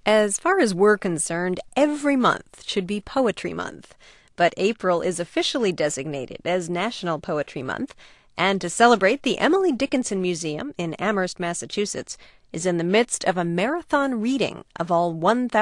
As far as we're concerned, every month should be Poetry Month. But April is officially designated as National Poetry Month, and to celebrate, the Emily Dickinson Museum in Amherst, Massachusetts, is in the midst of a marathon reading of all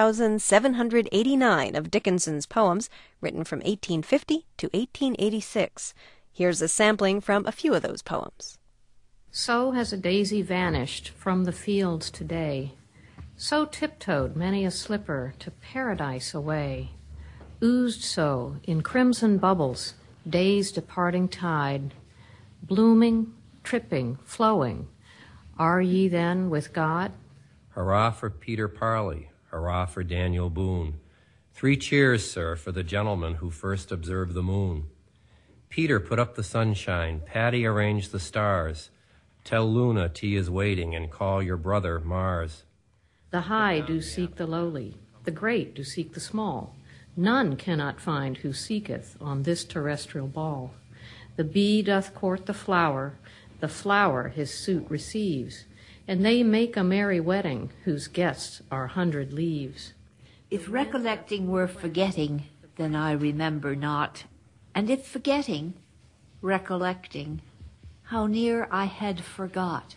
1,789 of Dickinson's poems written from 1850 to 1886. Here's a sampling from a few of those poems. So has a daisy vanished from the fields today. So tiptoed many a slipper to paradise away. Oozed so in crimson bubbles, day's departing tide. Blooming, tripping, flowing, are ye then with God? Hurrah for Peter Parley, hurrah for Daniel Boone. 3 cheers, sir, for the gentleman who first observed the moon. Peter put up the sunshine, Paddy arranged the stars. Tell Luna tea is waiting, and call your brother Mars. The high do seek the lowly, the great do seek the small. None cannot find who seeketh on this terrestrial ball. The bee doth court the flower his suit receives, and they make a merry wedding, whose guests are 100 leaves. If recollecting were forgetting, then I remember not, and if forgetting, recollecting, how near I had forgot.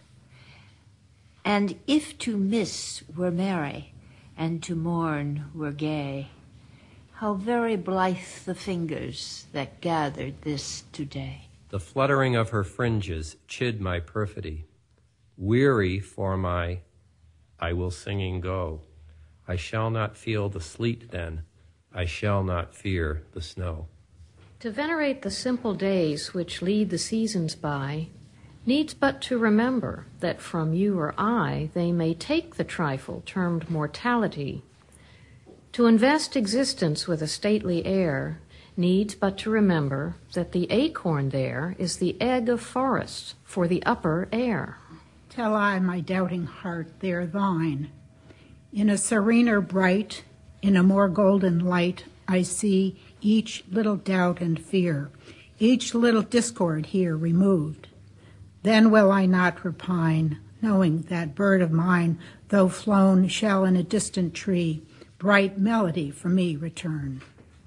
And if to miss were merry, and to mourn were gay, how very blithe the fingers that gathered this today. The fluttering of her fringes chid my perfidy. Weary for my I will singing go. I shall not feel the sleet then, I shall not fear the snow. To venerate the simple days which lead the seasons by, needs but to remember that from you or I they may take the trifle termed mortality. To invest existence with a stately air needs but to remember that the acorn there is the egg of forest for the upper air. Tell I my doubting heart they're thine. In a serener bright, in a more golden light, I see each little doubt and fear, each little discord here removed. Then will I not repine, knowing that bird of mine, though flown, shall in a distant tree bright melody for me return.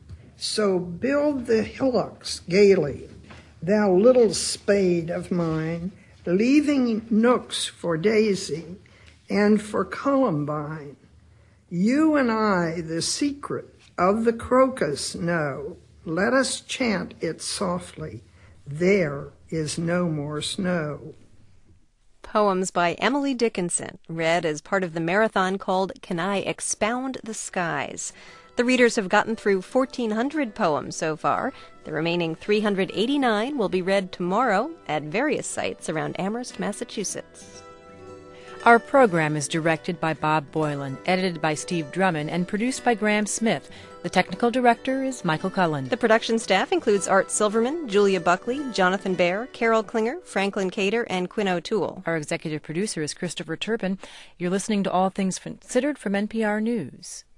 So build the hillocks gaily, thou little spade of mine, leaving nooks for daisy and for columbine. You and I the secret of the crocus know. Let us chant it softly. There is no more snow. Poems by Emily Dickinson, read as part of the marathon called Can I Expound the Skies? The readers have gotten through 1,400 poems so far. The remaining 389 will be read tomorrow at various sites around Amherst, Massachusetts. Our program is directed by Bob Boylan, edited by Steve Drummond, and produced by Graham Smith. The technical director is Michael Cullen. The production staff includes Art Silverman, Julia Buckley, Jonathan Baer, Carol Klinger, Franklin Cater, and Quinn O'Toole. Our executive producer is Christopher Turpin. You're listening to All Things Considered from NPR News.